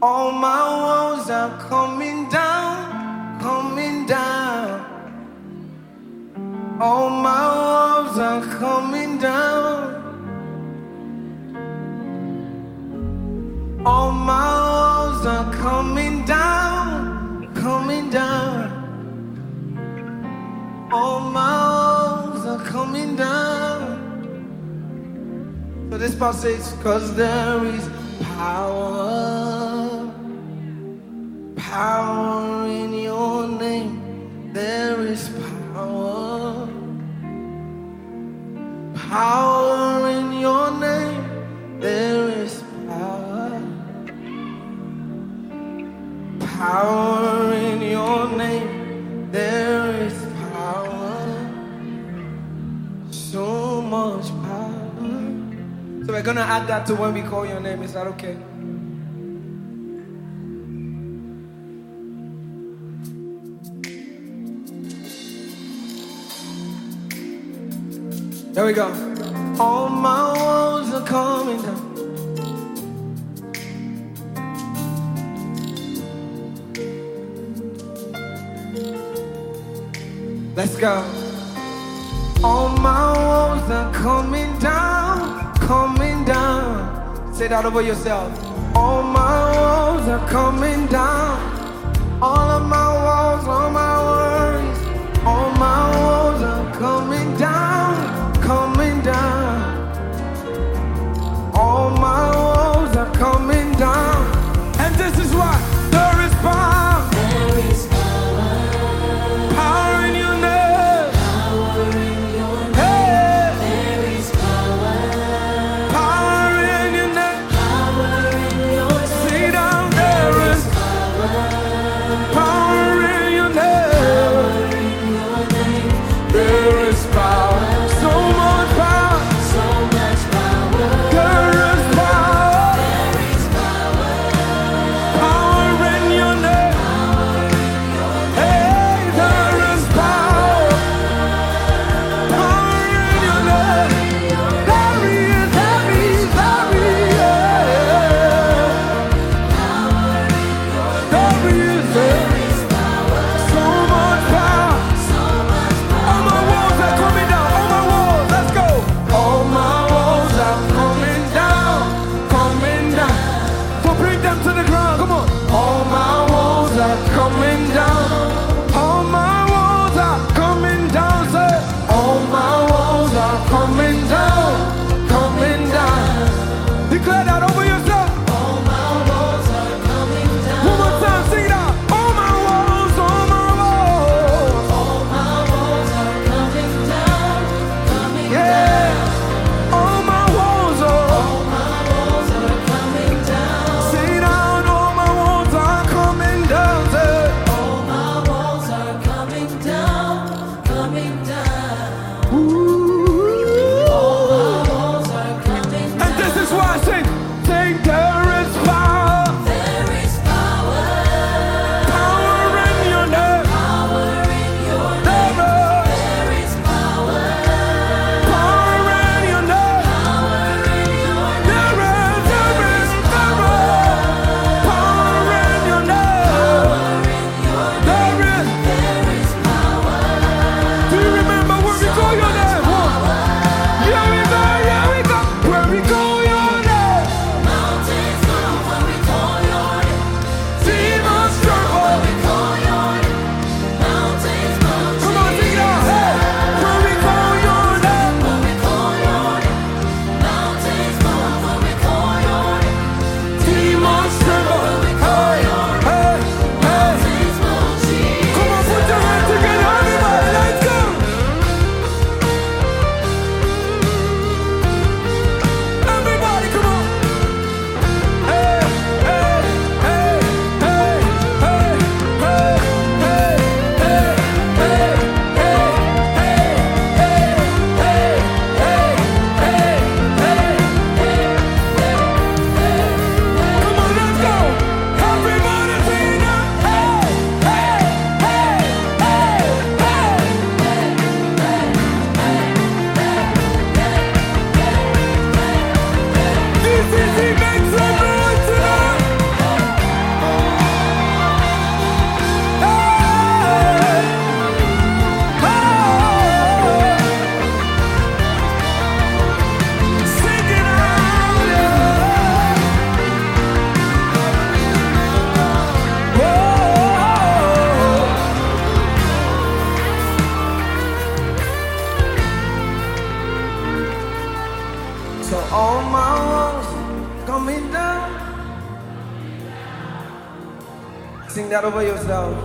All my walls are coming down, coming down. All my walls are coming down. All my walls are coming down, coming down. All my walls are coming down. So this part says, 'cause there is power, power in your name. There is power, power in your name. There is power, power in your name. There is power, so much power. So we're gonna add that to when we call your name. Is that okay? There we go. All my walls are coming down. Let's go. All my walls are coming down, coming down. Say that over yourself. All my walls are coming down. All of my walls, all my worries, all my walls are coming down, coming down. All my walls are coming down. And this is why there is power. There is power. Power in your name. Power in your name. Hey. There is power. Power in your name. Power in your name. Sit down, there is power in your name. There is power. So much power. So much power. There is power. There is power. Power in your name. Hey, there is power. Power in your name. There is, there is, there is. There is, there is so much power. All my walls are coming down. All my walls, let's go. All my walls are coming down, coming down. So bring them to the ground. Come on. All my walls are coming down. All my walls are coming down. Say, all my walls are coming down, coming down. Declare that over yourself. All my walls are coming down. One more time, sing it out. All my walls, all my walls. All my walls are coming down. Coming Yeah. down. All my walls, oh. All my walls are coming down. Sing it out. All my walls are coming down. Say, All my Sing that over yourself.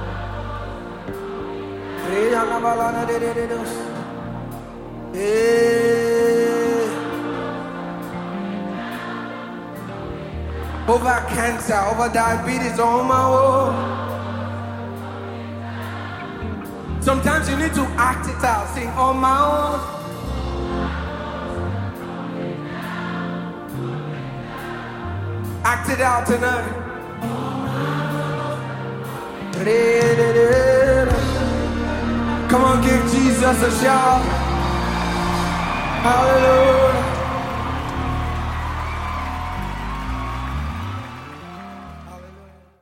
Over cancer, over diabetes, on my own. Sometimes you need to act it out. Sing on my own. Act it out tonight. Come on, give Jesus a shout. Hallelujah.